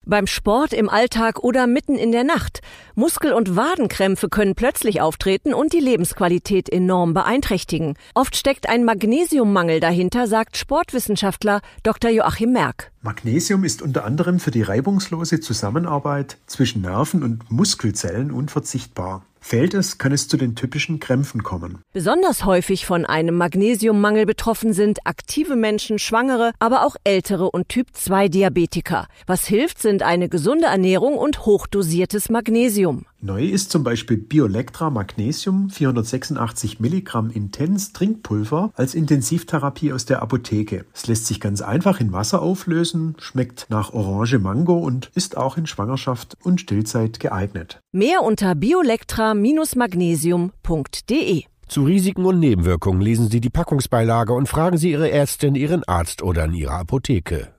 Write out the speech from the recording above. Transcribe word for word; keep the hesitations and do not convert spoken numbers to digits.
Beim Sport, im Alltag oder mitten in der Nacht. Muskel- und Wadenkrämpfe können plötzlich auftreten und die Lebensqualität enorm beeinträchtigen. Oft steckt ein Magnesiummangel dahinter, sagt Sportwissenschaftler Doktor Joachim Merck. Magnesium ist unter anderem für die reibungslose Zusammenarbeit zwischen Nerven und Muskelzellen unverzichtbar. Fehlt es, kann es zu den typischen Krämpfen kommen. Besonders häufig von einem Magnesiummangel betroffen sind aktive Menschen, Schwangere, aber auch ältere und Typ zwei Diabetiker. Was hilft, sind eine gesunde Ernährung und hochdosiertes Magnesium. Neu ist zum Beispiel Biolectra Magnesium vierhundertsechsundachtzig Milligramm Intens Trinkpulver als Intensivtherapie aus der Apotheke. Es lässt sich ganz einfach in Wasser auflösen, schmeckt nach Orange Mango und ist auch in Schwangerschaft und Stillzeit geeignet. Mehr unter biolectra Magnesium punkt de. Zu Risiken und Nebenwirkungen lesen Sie die Packungsbeilage und fragen Sie Ihre Ärztin, Ihren Arzt oder in Ihrer Apotheke.